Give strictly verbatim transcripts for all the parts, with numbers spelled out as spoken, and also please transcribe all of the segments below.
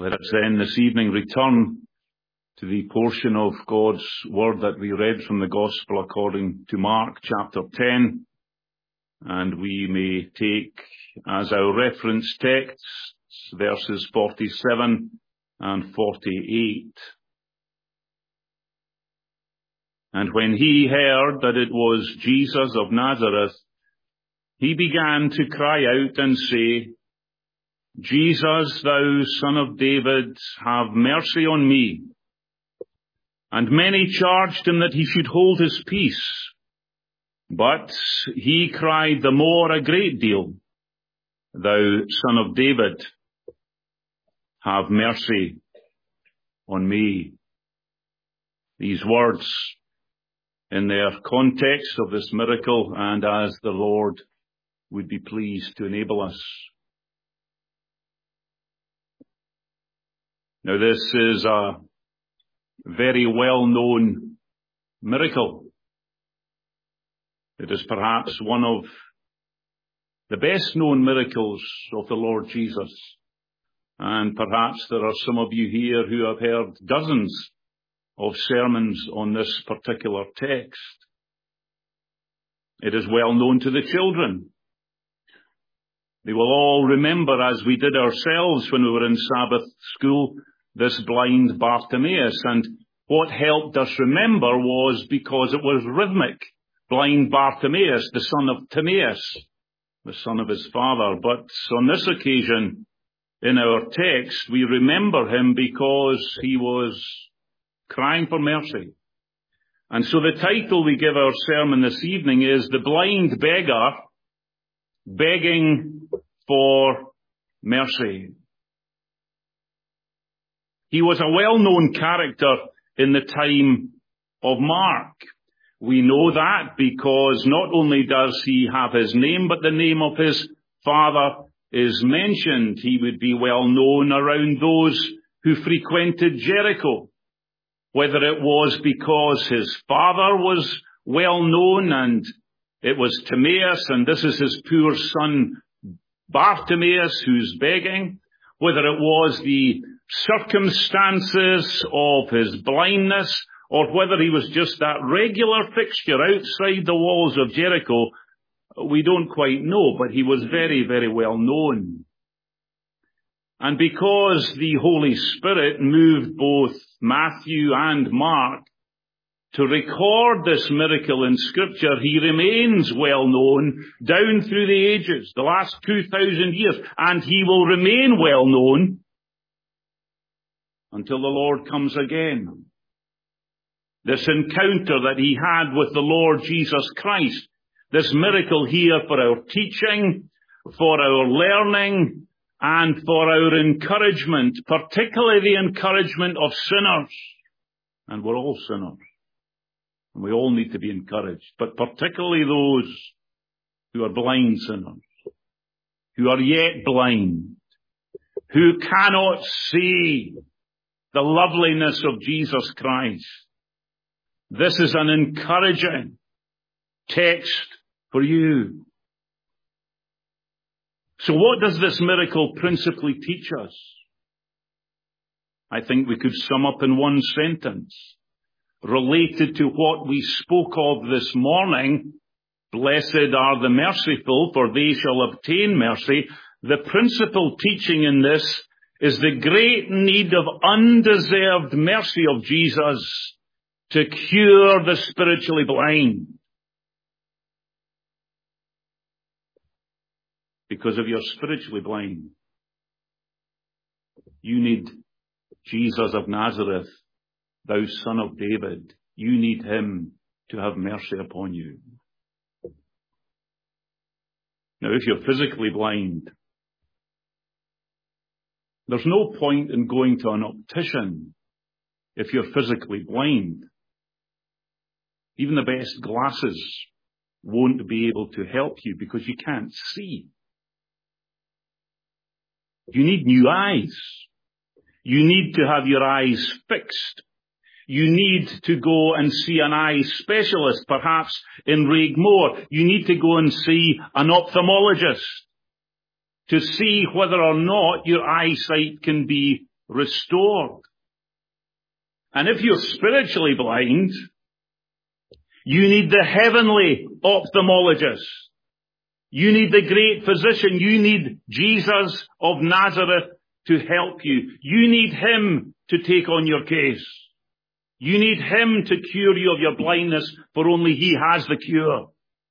Let us then this evening return to the portion of God's Word that we read from the Gospel according to Mark chapter ten, and we may take as our reference texts verses forty-seven and forty-eight. And when he heard that it was Jesus of Nazareth, he began to cry out and say, Jesus, thou Son of David, have mercy on me. And many charged him that he should hold his peace. But he cried the more a great deal, Thou Son of David, have mercy on me. These words in their context of this miracle, and as the Lord would be pleased to enable us. Now, this is a very well-known miracle. It is perhaps one of the best-known miracles of the Lord Jesus. And perhaps there are some of you here who have heard dozens of sermons on this particular text. It is well known to the children. They will all remember, as we did ourselves when we were in Sabbath school, this blind Bartimaeus. And what helped us remember was because it was rhythmic. Blind Bartimaeus, the son of Timaeus, the son of his father. But on this occasion, in our text, we remember him because he was crying for mercy. And so the title we give our sermon this evening is The Blind Beggar Begging for Mercy. He was a well-known character in the time of Mark. We know that because not only does he have his name, but the name of his father is mentioned. He would be well known around those who frequented Jericho, whether it was because his father was well known and it was Timaeus and this is his poor son Bartimaeus who's begging, whether it was the circumstances of his blindness, or whether he was just that regular fixture outside the walls of Jericho, we don't quite know, but he was very, very well known. And because the Holy Spirit moved both Matthew and Mark to record this miracle in Scripture, he remains well known down through the ages, the last two thousand years, and he will remain well known until the Lord comes again. This encounter that he had with the Lord Jesus Christ, this miracle here for our teaching, for our learning, and for our encouragement, particularly the encouragement of sinners. And we're all sinners. And we all need to be encouraged, but particularly those who are blind sinners, who are yet blind, who cannot see the loveliness of Jesus Christ. This is an encouraging text for you. So what does this miracle principally teach us? I think we could sum up in one sentence, related to what we spoke of this morning. Blessed are the merciful, for they shall obtain mercy. The principal teaching in this is the great need of undeserved mercy of Jesus to cure the spiritually blind. Because if you're spiritually blind, you need Jesus of Nazareth, thou Son of David. You need him to have mercy upon you. Now, if you're physically blind, there's no point in going to an optician if you're physically blind. Even the best glasses won't be able to help you because you can't see. You need new eyes. You need to have your eyes fixed. You need to go and see an eye specialist, perhaps in Raigmore. You need to go and see an ophthalmologist to see whether or not your eyesight can be restored. And if you're spiritually blind, you need the heavenly ophthalmologist. You need the great physician. You need Jesus of Nazareth to help you. You need him to take on your case. You need him to cure you of your blindness, for only he has the cure.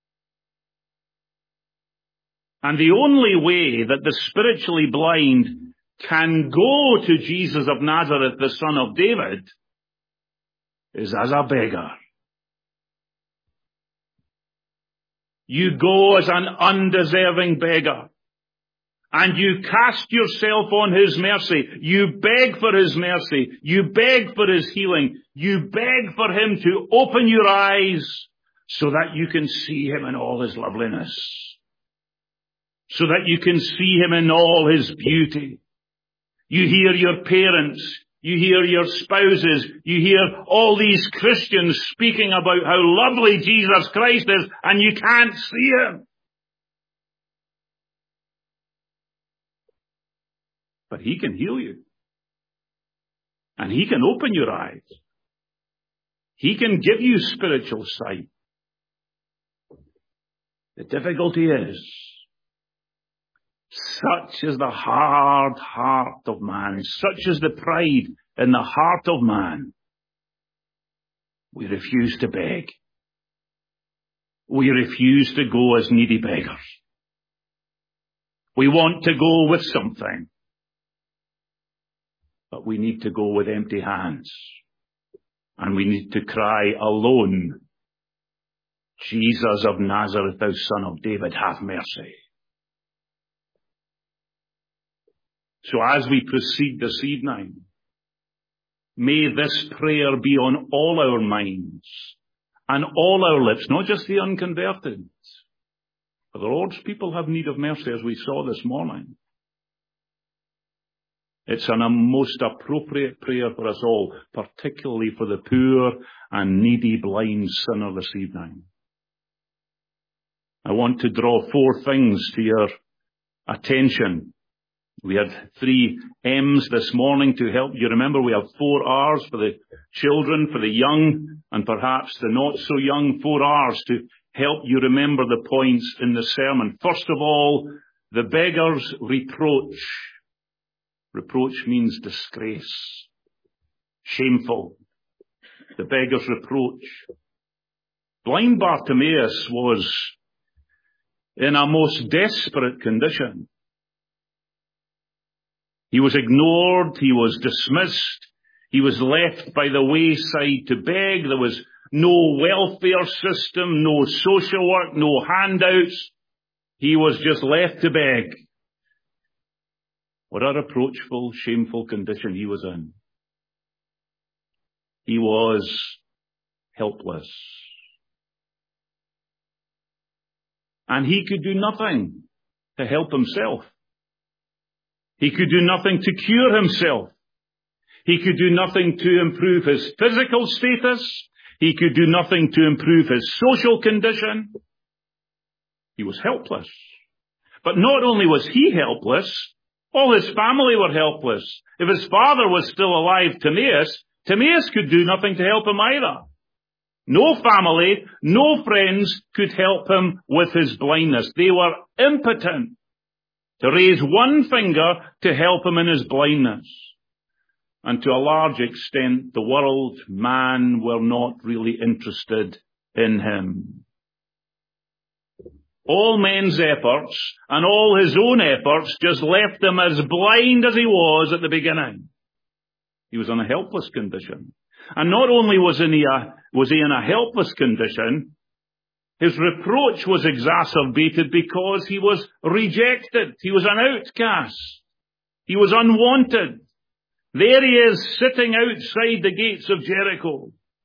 And the only way that the spiritually blind can go to Jesus of Nazareth, the Son of David, is as a beggar. You go as an undeserving beggar, and you cast yourself on his mercy. You beg for his mercy. You beg for his healing. You beg for him to open your eyes so that you can see him in all his loveliness, so that you can see him in all his beauty. You hear your parents, you hear your spouses, you hear all these Christians speaking about how lovely Jesus Christ is, and you can't see him. But he can heal you. And he can open your eyes. He can give you spiritual sight. The difficulty is, such is the hard heart of man, such is the pride in the heart of man, we refuse to beg. We refuse to go as needy beggars. We want to go with something, but we need to go with empty hands. And we need to cry alone, Jesus of Nazareth, thou Son of David, have mercy. So as we proceed this evening, may this prayer be on all our minds and all our lips, not just the unconverted. For the Lord's people have need of mercy, as we saw this morning. It's an, a most appropriate prayer for us all, particularly for the poor and needy blind sinner this evening. I want to draw four things to your attention. We had three M's this morning to help you remember. We have four R's for the children, for the young, and perhaps the not so young. Four R's to help you remember the points in the sermon. First of all, the beggar's reproach. Reproach means disgrace. Shameful. The beggar's reproach. Blind Bartimaeus was in a most desperate condition. He was ignored, he was dismissed, he was left by the wayside to beg. There was no welfare system, no social work, no handouts. He was just left to beg. What a reproachful, shameful condition he was in. He was helpless. And he could do nothing to help himself. He could do nothing to cure himself. He could do nothing to improve his physical status. He could do nothing to improve his social condition. He was helpless. But not only was he helpless, all his family were helpless. If his father was still alive, Timaeus, Timaeus could do nothing to help him either. No family, no friends could help him with his blindness. They were impotent to raise one finger to help him in his blindness. And to a large extent, the world, man, were not really interested in him. All men's efforts and all his own efforts just left him as blind as he was at the beginning. He was in a helpless condition. And not only was, in he, a, was he in a helpless condition, his reproach was exacerbated because he was rejected. He was an outcast. He was unwanted. There he is, sitting outside the gates of Jericho.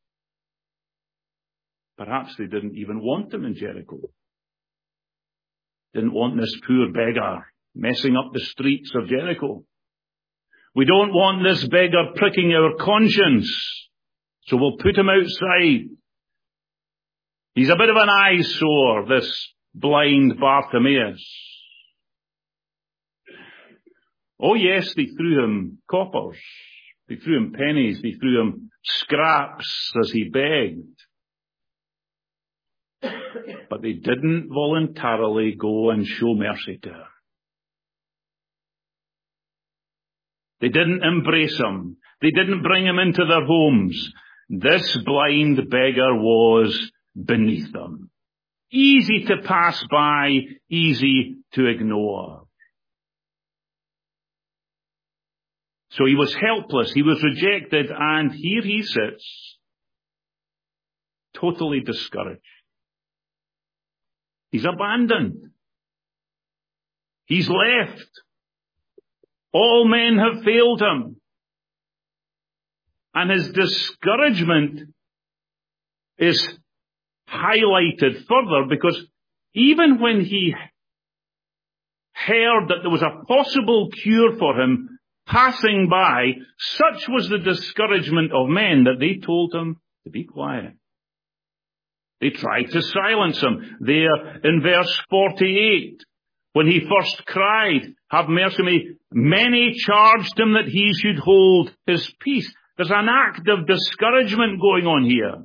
Perhaps they didn't even want him in Jericho. Didn't want this poor beggar messing up the streets of Jericho. We don't want this beggar pricking our conscience, so we'll put him outside. He's a bit of an eyesore, this blind Bartimaeus. Oh yes, they threw him coppers. They threw him pennies. They threw him scraps as he begged. But they didn't voluntarily go and show mercy to him. They didn't embrace him. They didn't bring him into their homes. This blind beggar was beneath them. Easy to pass by, easy to ignore. So he was helpless, he was rejected, and here he sits, totally discouraged. He's abandoned. He's left. All men have failed him. And his discouragement is highlighted further because even when he heard that there was a possible cure for him passing by, such was the discouragement of men that they told him to be quiet. They tried to silence him. There in verse forty-eight, when he first cried, "Have mercy on me," many charged him that he should hold his peace. There's an act of discouragement going on here.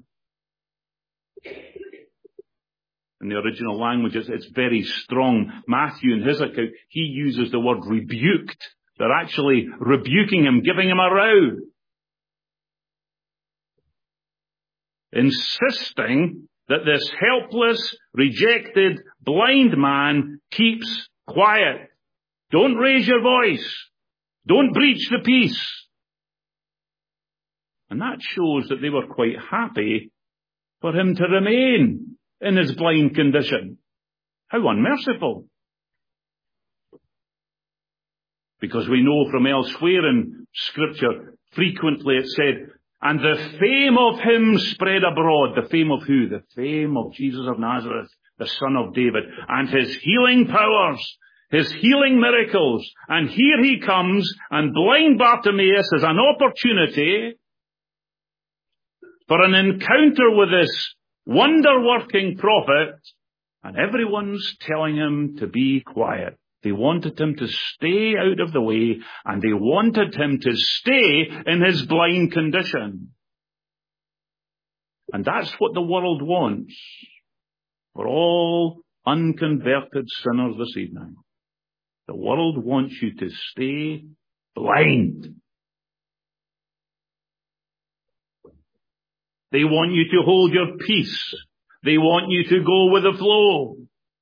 In the original language, it's, it's very strong. Matthew, in his account, he uses the word rebuked. They're actually rebuking him, giving him a row. Insisting that this helpless, rejected, blind man keeps quiet. Don't raise your voice. Don't breach the peace. And that shows that they were quite happy for him to remain in his blind condition. How unmerciful. Because we know from elsewhere in Scripture, frequently it said, and the fame of him spread abroad. The fame of who? The fame of Jesus of Nazareth, the Son of David, and his healing powers, his healing miracles. And here he comes, and blind Bartimaeus has an opportunity for an encounter with this wonder-working prophet, and everyone's telling him to be quiet. They wanted him to stay out of the way, and they wanted him to stay in his blind condition. And that's what the world wants for all unconverted sinners this evening. The world wants you to stay blind. They want you to hold your peace. They want you to go with the flow.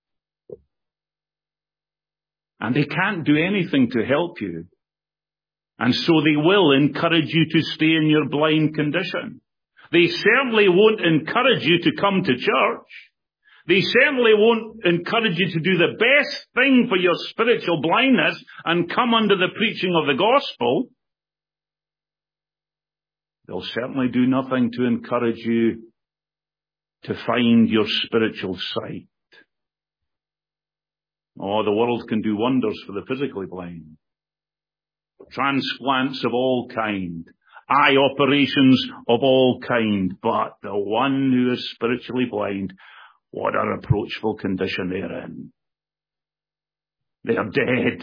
And they can't do anything to help you. And so they will encourage you to stay in your blind condition. They certainly won't encourage you to come to church. They certainly won't encourage you to do the best thing for your spiritual blindness and come under the preaching of the gospel. They'll certainly do nothing to encourage you to find your spiritual sight. Oh, the world can do wonders for the physically blind. Transplants of all kind. Eye operations of all kind. But the one who is spiritually blind, what a reproachful condition they're in. They are dead.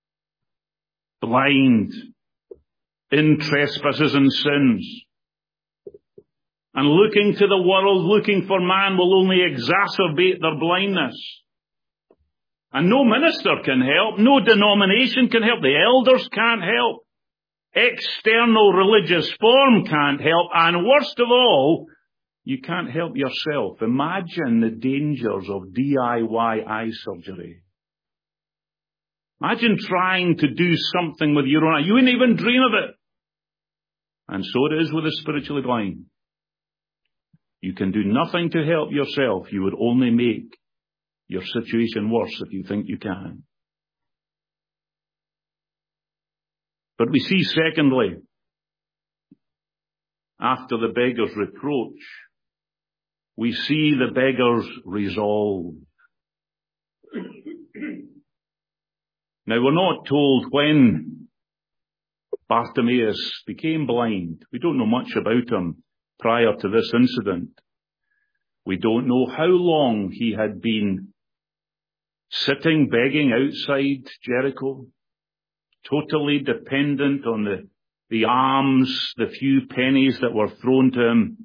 Blind. In trespasses and sins. And looking to the world, looking for man will only exacerbate their blindness. And no minister can help, no denomination can help, the elders can't help, external religious form can't help, and worst of all, you can't help yourself. Imagine the dangers of D I Y eye surgery. Imagine trying to do something with your own eye. You wouldn't even dream of it. And so it is with the spiritually blind. You can do nothing to help yourself. You would only make your situation worse if you think you can. But we see, secondly, after the beggar's reproach, we see the beggar's resolve. Now, we're not told when Bartimaeus became blind. We don't know much about him prior to this incident. We don't know how long he had been sitting, begging outside Jericho. totally dependent on the, the alms, the few pennies that were thrown to him.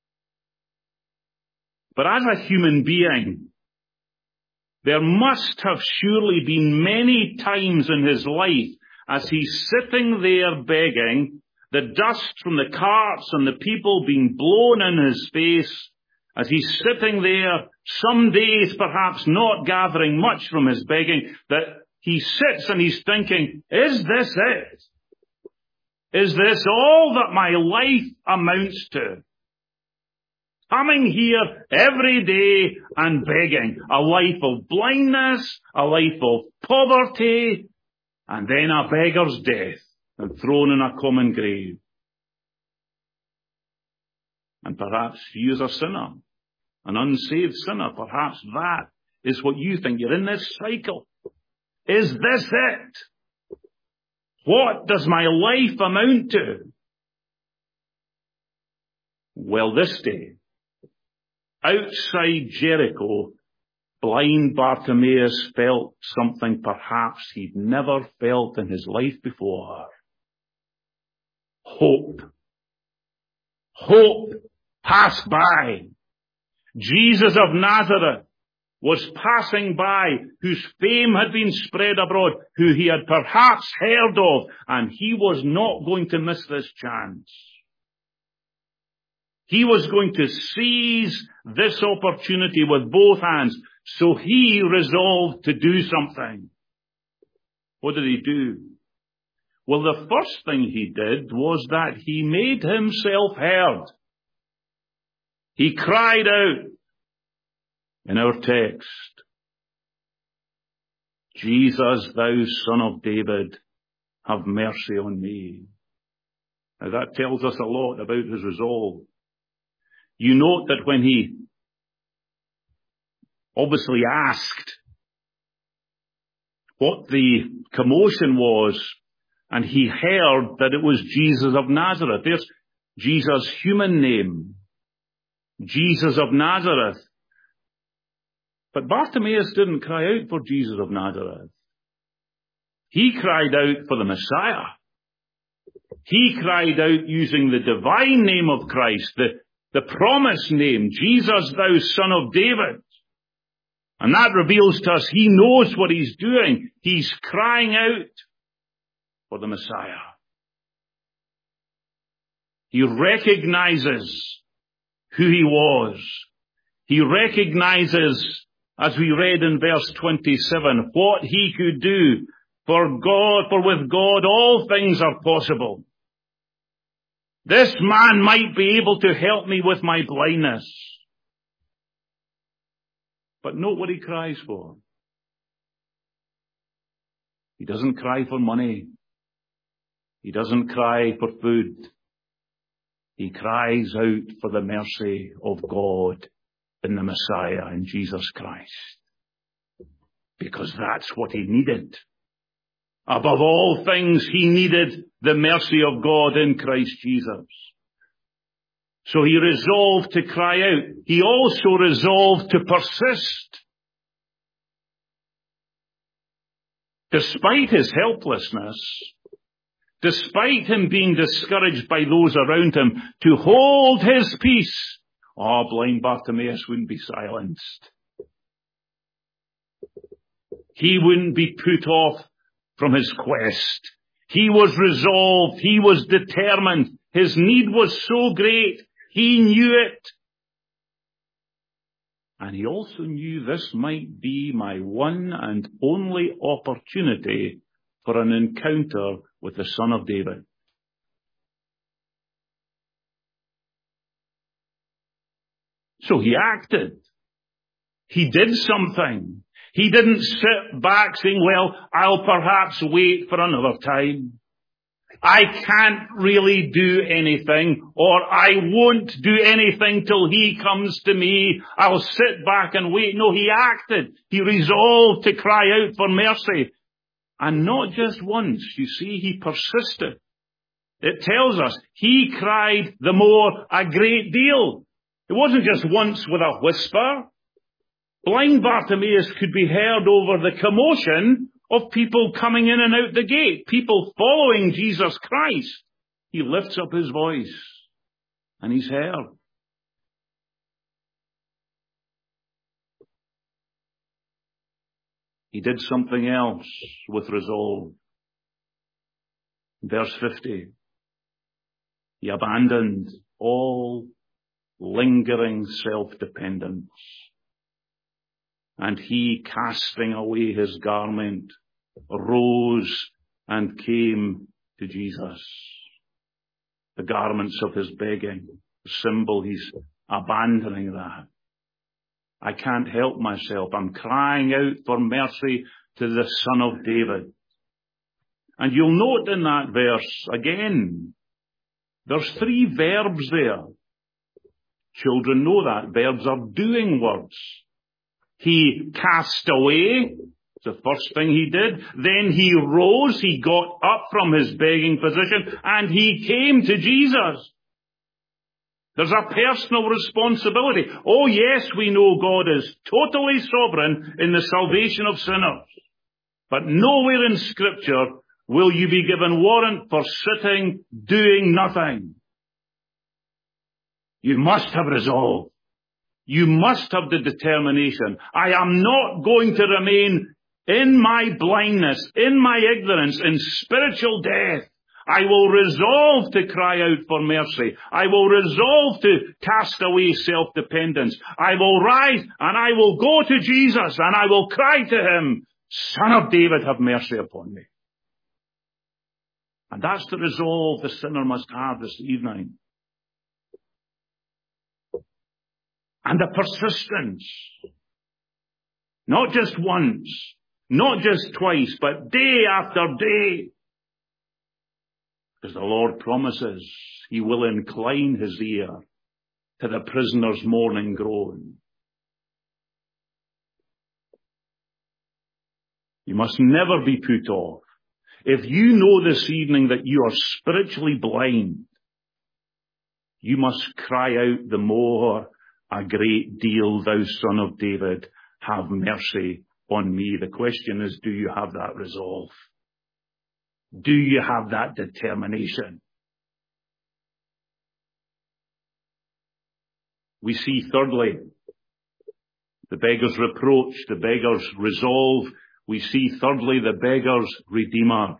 But as a human being, there must have surely been many times in his life as he's sitting there begging, the dust from the carts and the people being blown in his face, as he's sitting there, some days perhaps not gathering much from his begging, that he sits and he's thinking, is this it? Is this all that my life amounts to? Coming here every day and begging. A life of blindness, a life of poverty, and then a beggar's death and thrown in a common grave. And perhaps you as a sinner, an unsaved sinner, perhaps that is what you think. You're in this cycle. Is this it? What does my life amount to? Well, this day, outside Jericho, blind Bartimaeus felt something perhaps he'd never felt in his life before. Hope. Hope passed by. Jesus of Nazareth was passing by, whose fame had been spread abroad, who he had perhaps heard of, and he was not going to miss this chance. He was going to seize this opportunity with both hands, so he resolved to do something. What did he do? Well, the first thing he did was that he made himself heard. He cried out in our text, Jesus, thou Son of David, have mercy on me. Now that tells us a lot about his resolve. You note that when he obviously asked what the commotion was, and he heard that it was Jesus of Nazareth. There's Jesus' human name, Jesus of Nazareth. But Bartimaeus didn't cry out for Jesus of Nazareth. He cried out for the Messiah. He cried out using the divine name of Christ, the, the promised name, Jesus, thou Son of David. And that reveals to us he knows what he's doing. He's crying out for the Messiah. He recognizes who he was. He recognizes, as we read in verse twenty-seven, what he could do. For God, for with God all things are possible. This man might be able to help me with my blindness. But note what he cries for. He doesn't cry for money. He doesn't cry for food. He cries out for the mercy of God in the Messiah, in Jesus Christ. Because that's what he needed. Above all things, he needed the mercy of God in Christ Jesus. So he resolved to cry out. He also resolved to persist. Despite his helplessness, despite him being discouraged by those around him, to hold his peace. Oh, blind Bartimaeus wouldn't be silenced. He wouldn't be put off from his quest. He was resolved. He was determined. His need was so great. He knew it. And he also knew this might be my one and only opportunity for an encounter with the Son of David. So he acted. He did something. He didn't sit back saying, well, I'll perhaps wait for another time. I can't really do anything, or I won't do anything till he comes to me. I'll sit back and wait. No, he acted. He resolved to cry out for mercy. And not just once, you see, he persisted. It tells us he cried the more a great deal. It wasn't just once with a whisper. Blind Bartimaeus could be heard over the commotion of people coming in and out the gate, people following Jesus Christ, he lifts up his voice and he's heard. He did something else with resolve. Verse fifty. He abandoned all lingering self-dependence. And he, casting away his garment, rose and came to Jesus. The garments of his begging, the symbol, he's abandoning that. I can't help myself. I'm crying out for mercy to the Son of David. And you'll note in that verse, again, there's three verbs there. Children know that. Verbs are doing words. He cast away. It's the first thing he did. Then he rose. He got up from his begging position and he came to Jesus. There's a personal responsibility. Oh yes, we know God is totally sovereign in the salvation of sinners. But nowhere in Scripture will you be given warrant for sitting, doing nothing. You must have resolve. You must have the determination. I am not going to remain in my blindness, in my ignorance, in spiritual death. I will resolve to cry out for mercy. I will resolve to cast away self-dependence. I will rise and I will go to Jesus and I will cry to him, Son of David, have mercy upon me. And that's the resolve the sinner must have this evening. And the persistence. Not just once, not just twice, but day after day. Because the Lord promises he will incline his ear to the prisoner's mourning groan. You must never be put off. If you know this evening that you are spiritually blind, you must cry out the more, a great deal, thou Son of David, have mercy on me. The question is, do you have that resolve? Do you have that determination? We see thirdly, the beggar's reproach, the beggar's resolve. We see thirdly, the beggar's redeemer.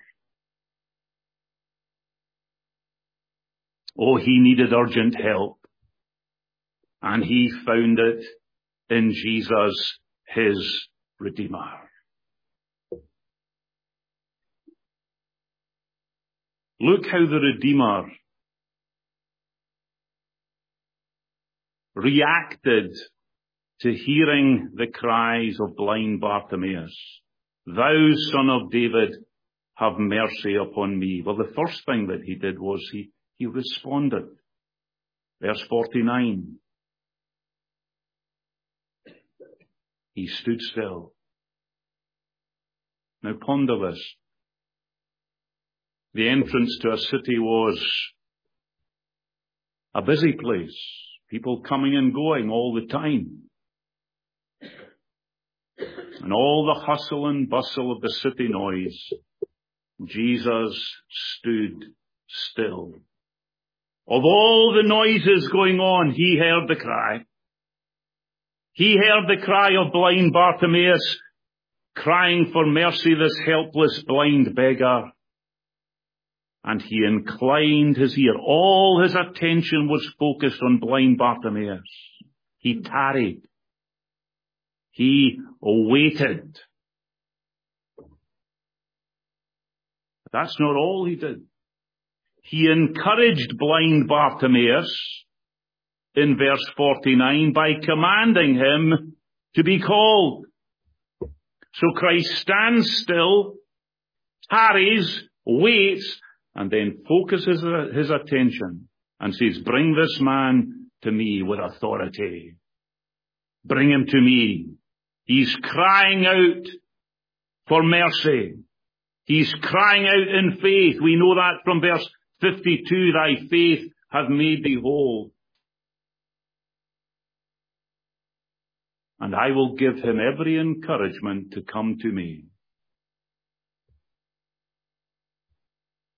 Oh, he needed urgent help. And he found it in Jesus, his Redeemer. Look how the Redeemer reacted to hearing the cries of blind Bartimaeus. Thou Son of David, have mercy upon me. Well, the first thing that he did was he, he responded. Verse forty-nine. He stood still. Now ponder this. The entrance to a city was a busy place. People coming and going all the time. And all the hustle and bustle of the city noise, Jesus stood still. Of all the noises going on, he heard the cry. He heard the cry of blind Bartimaeus, crying for mercy, this helpless blind beggar. And he inclined his ear. All his attention was focused on blind Bartimaeus. He tarried. He waited. But that's not all he did. He encouraged blind Bartimaeus in verse forty-nine by commanding him to be called. So Christ stands still, tarries, waits, and then focuses his attention and says, bring this man to me with authority. Bring him to me. He's crying out for mercy. He's crying out in faith. We know that from verse fifty-two, thy faith hath made thee whole. And I will give him every encouragement to come to me.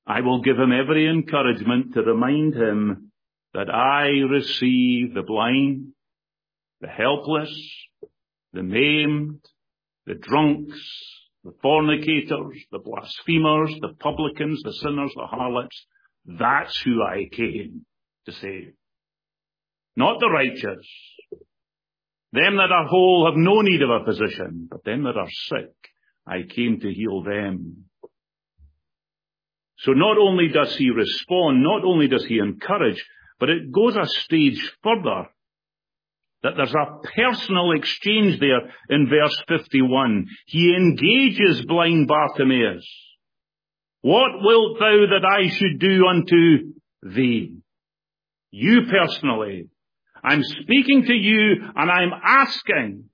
I will give him every encouragement to remind him that I receive the blind, the helpless, the maimed, the drunks, the fornicators, the blasphemers, the publicans, the sinners, the harlots. That's who I came to save. Not the righteous. Them that are whole have no need of a physician, but them that are sick, I came to heal them. So not only does he respond, not only does he encourage, but it goes a stage further, that there's a personal exchange there in verse fifty-one. He engages blind Bartimaeus. What wilt thou that I should do unto thee? You personally. I'm speaking to you and I'm asking.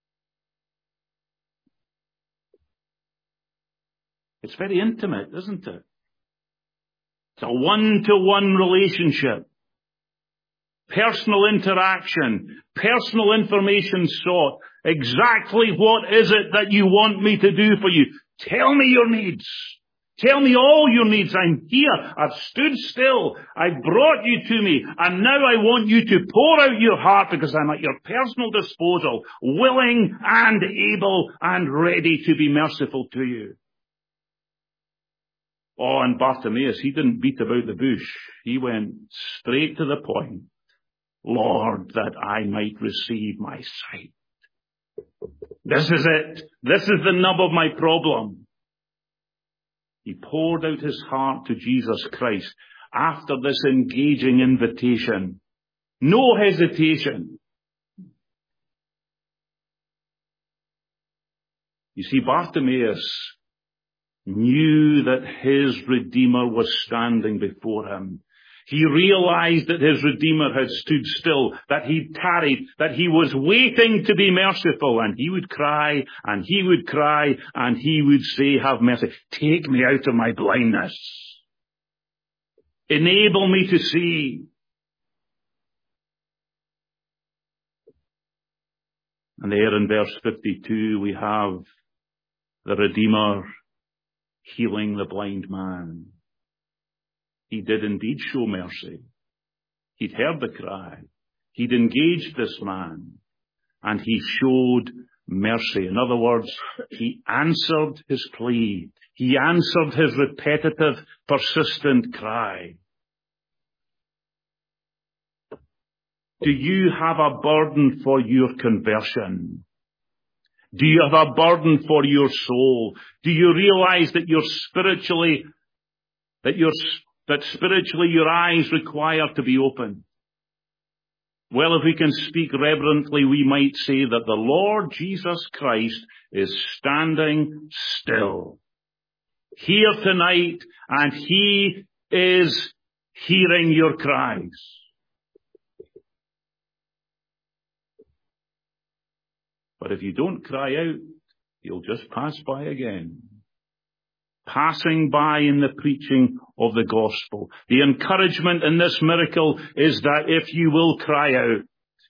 It's very intimate, isn't it? It's a one-to-one relationship. Personal interaction, personal information sought. Exactly what is it that you want me to do for you? Tell me your needs. Tell me all your needs. I'm here. I've stood still. I've brought you to me. And now I want you to pour out your heart because I'm at your personal disposal, willing and able and ready to be merciful to you. Oh, and Bartimaeus, he didn't beat about the bush. He went straight to the point. Lord, that I might receive my sight. This is it. This is the nub of my problem. He poured out his heart to Jesus Christ after this engaging invitation. No hesitation. You see, Bartimaeus knew that his Redeemer was standing before him. He realized that his Redeemer had stood still, that he tarried, that he was waiting to be merciful, and he would cry, and he would cry, and he would say, have mercy. Take me out of my blindness. Enable me to see. And there in verse fifty-two we have the Redeemer healing the blind man. He did indeed show mercy. He'd heard the cry. He'd engaged this man. And he showed mercy. In other words, he answered his plea. He answered his repetitive, persistent cry. Do you have a burden for your conversion? Do you have a burden for your soul? Do you realize that you're spiritually, that you're that spiritually your eyes require to be opened? Well, if we can speak reverently, we might say that the Lord Jesus Christ is standing still here tonight, and he is hearing your cries. But if you don't cry out, he'll just pass by again. Passing by in the preaching of the gospel. The encouragement in this miracle is that if you will cry out,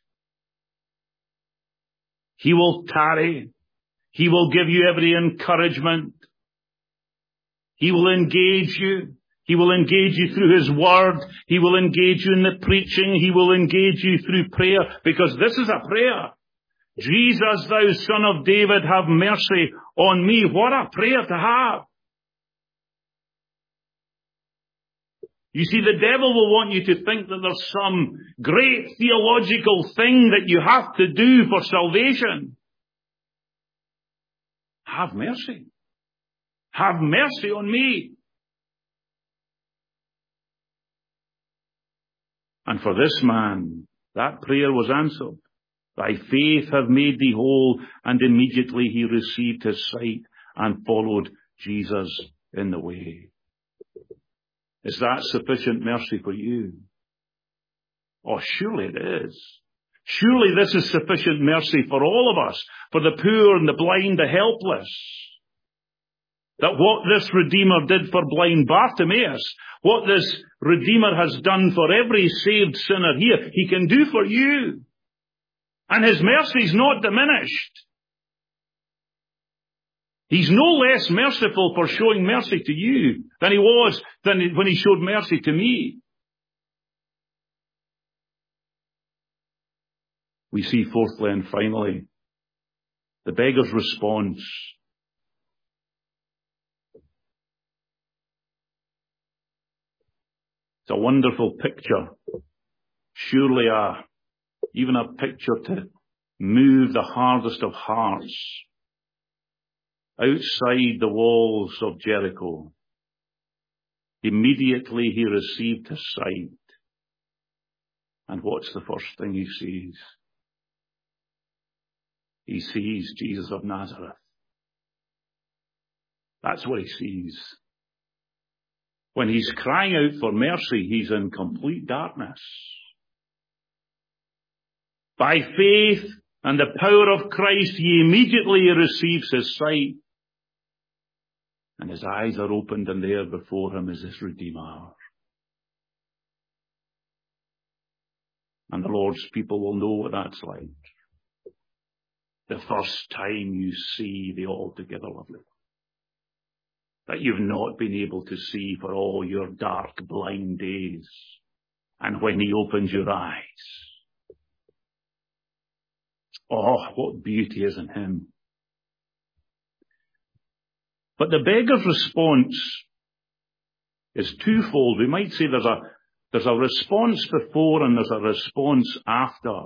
he will tarry. He will give you every encouragement. He will engage you. He will engage you through his word. He will engage you in the preaching. He will engage you through prayer, because this is a prayer. Jesus, thou Son of David, have mercy on me. What a prayer to have. You see, the devil will want you to think that there's some great theological thing that you have to do for salvation. Have mercy. Have mercy on me. And for this man, that prayer was answered. Thy faith hath made thee whole, and immediately he received his sight and followed Jesus in the way. Is that sufficient mercy for you? Oh, surely it is. Surely this is sufficient mercy for all of us, for the poor and the blind, the helpless. That what this Redeemer did for blind Bartimaeus, what this Redeemer has done for every saved sinner here, he can do for you. And his mercy is not diminished. He's no less merciful for showing mercy to you than he was than when he showed mercy to me. We see fourthly and finally, the beggar's response. It's a wonderful picture. Surely a, even a picture to move the hardest of hearts. Outside the walls of Jericho, immediately he received his sight. And what's the first thing he sees? He sees Jesus of Nazareth. That's what he sees. When he's crying out for mercy, he's in complete darkness. By faith and the power of Christ, he immediately receives his sight. And his eyes are opened, and there before him is his Redeemer. And the Lord's people will know what that's like. The first time you see the altogether lovely. That you've not been able to see for all your dark, blind days. And when he opens your eyes. Oh, what beauty is in him. But the beggar's response is twofold. We might say there's a, there's a response before and there's a response after.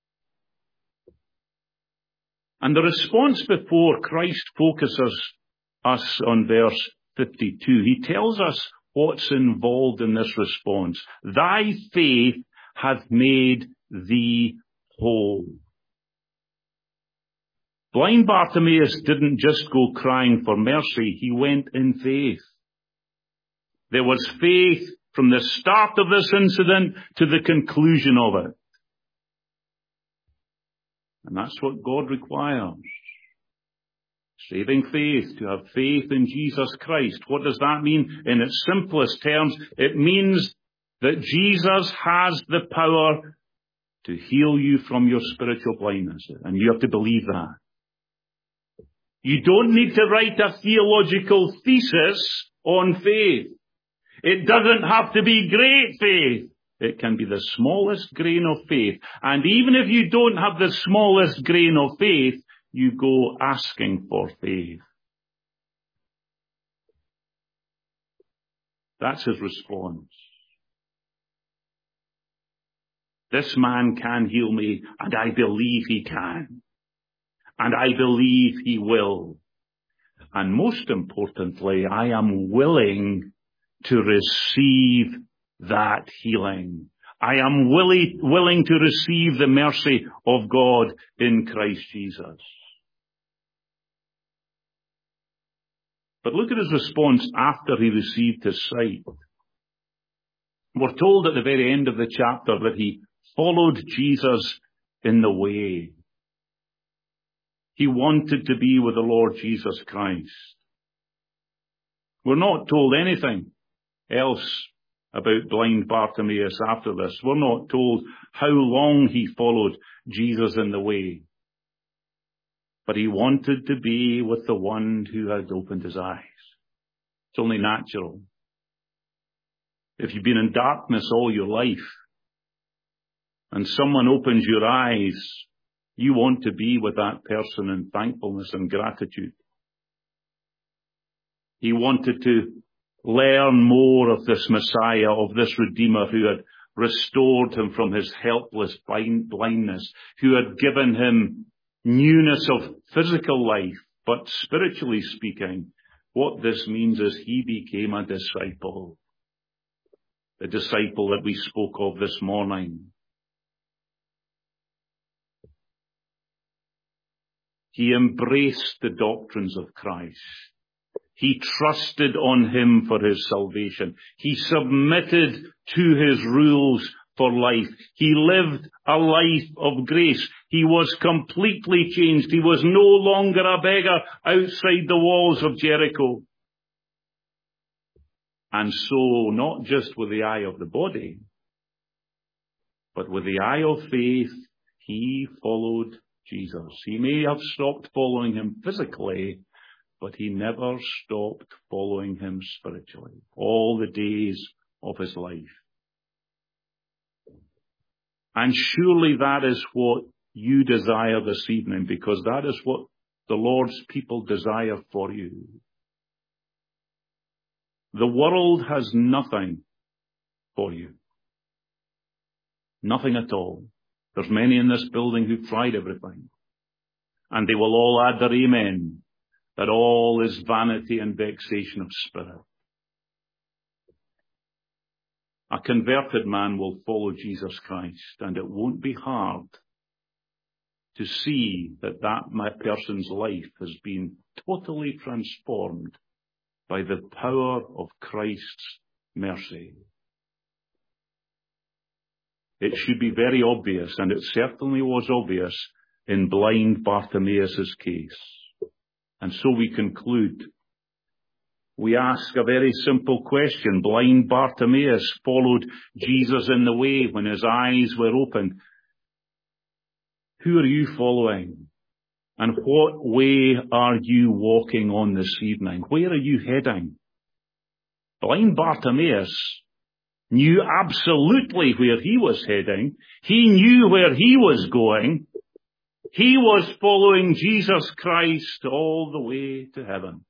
And the response before, Christ focuses us on verse fifty-two. He tells us what's involved in this response. Thy faith hath made thee whole. Blind Bartimaeus didn't just go crying for mercy, he went in faith. There was faith from the start of this incident to the conclusion of it. And that's what God requires. Saving faith, to have faith in Jesus Christ. What does that mean? In its simplest terms, it means that Jesus has the power to heal you from your spiritual blindness. And you have to believe that. You don't need to write a theological thesis on faith. It doesn't have to be great faith. It can be the smallest grain of faith. And even if you don't have the smallest grain of faith, you go asking for faith. That's his response. This man can heal me, and I believe he can. And I believe he will. And most importantly, I am willing to receive that healing. I am willing, willing to receive the mercy of God in Christ Jesus. But look at his response after he received his sight. We're told at the very end of the chapter that he followed Jesus in the way. He wanted to be with the Lord Jesus Christ. We're not told anything else about blind Bartimaeus after this. We're not told how long he followed Jesus in the way. But he wanted to be with the one who had opened his eyes. It's only natural. If you've been in darkness all your life and someone opens your eyes, you want to be with that person in thankfulness and gratitude. He wanted to learn more of this Messiah, of this Redeemer who had restored him from his helpless blindness, who had given him newness of physical life, but spiritually speaking, what this means is he became a disciple. The disciple that we spoke of this morning. He embraced the doctrines of Christ. He trusted on him for his salvation. He submitted to his rules for life. He lived a life of grace. He was completely changed. He was no longer a beggar outside the walls of Jericho. And so, not just with the eye of the body, but with the eye of faith, he followed Jesus. He may have stopped following him physically, but he never stopped following him spiritually all the days of his life. And surely that is what you desire this evening, because that is what the Lord's people desire for you. The world has nothing for you. Nothing at all. There's many in this building who've tried everything. And they will all add their amen, that all is vanity and vexation of spirit. A converted man will follow Jesus Christ, and it won't be hard to see that that person's life has been totally transformed by the power of Christ's mercy. It should be very obvious, and it certainly was obvious in blind Bartimaeus' case. And so we conclude. We ask a very simple question. Blind Bartimaeus followed Jesus in the way when his eyes were opened. Who are you following? And what way are you walking on this evening? Where are you heading? Blind Bartimaeus knew absolutely where he was heading. He knew where he was going. He was following Jesus Christ all the way to heaven.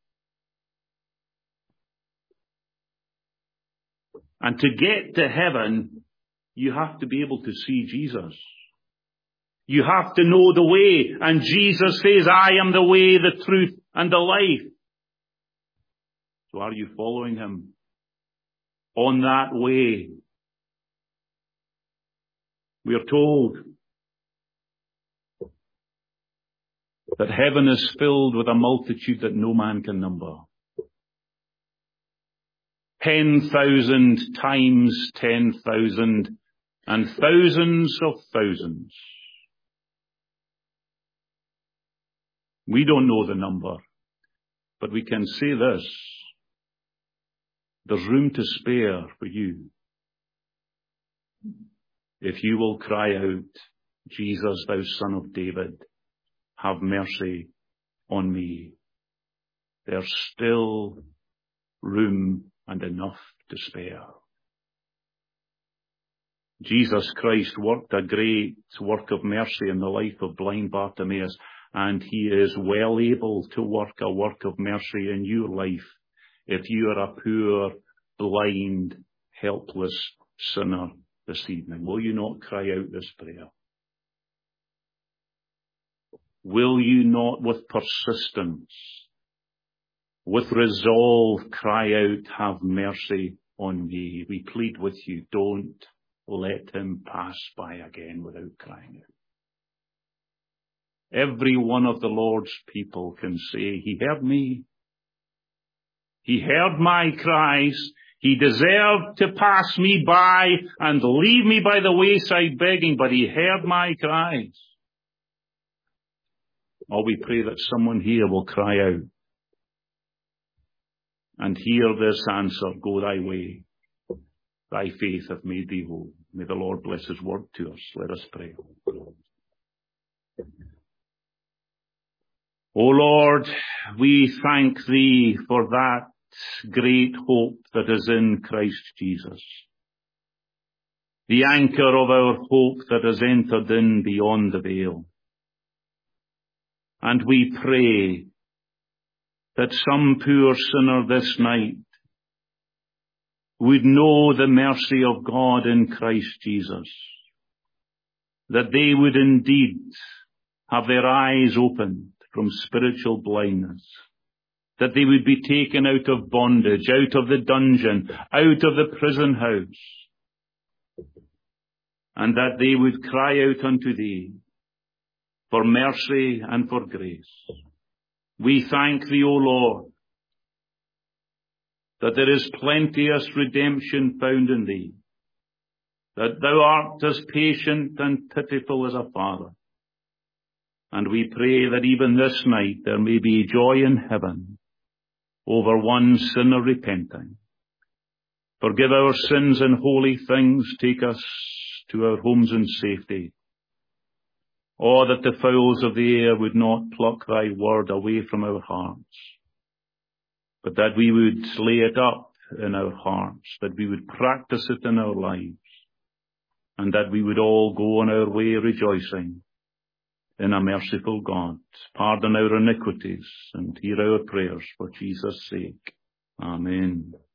And to get to heaven, you have to be able to see Jesus. You have to know the way. And Jesus says, I am the way, the truth, and the life. So are you following him on that way? We are told that heaven is filled with a multitude that no man can number. Ten thousand times ten thousand and thousands of thousands. We don't know the number, but we can say this. There's room to spare for you. If you will cry out, Jesus, thou Son of David, have mercy on me. There's still room and enough to spare. Jesus Christ worked a great work of mercy in the life of blind Bartimaeus, and he is well able to work a work of mercy in your life if you are a poor, blind, helpless sinner this evening. Will you not cry out this prayer? Will you not with persistence, with resolve, cry out, have mercy on me? We plead with you, don't let him pass by again without crying out. Every one of the Lord's people can say, he heard me. He heard my cries. He deserved to pass me by and leave me by the wayside begging, but he heard my cries. Oh, we pray that someone here will cry out and hear this answer, go thy way. Thy faith hath made thee whole. May the Lord bless his word to us. Let us pray. O Lord, we thank thee for that great hope that is in Christ Jesus, the anchor of our hope that has entered in beyond the veil. And we pray that some poor sinner this night would know the mercy of God in Christ Jesus, that they would indeed have their eyes opened from spiritual blindness, that they would be taken out of bondage, out of the dungeon, out of the prison house, and that they would cry out unto thee for mercy and for grace. We thank thee, O Lord, that there is plenteous redemption found in thee, that thou art as patient and pitiful as a father. And we pray that even this night there may be joy in heaven over one sinner repenting. Forgive our sins and holy things. Take us to our homes in safety. Or that the fowls of the air would not pluck thy word away from our hearts. but that we would lay it up in our hearts, that we would practice it in our lives, and that we would all go on our way rejoicing in a merciful God. Pardon our iniquities and hear our prayers for Jesus' sake. Amen.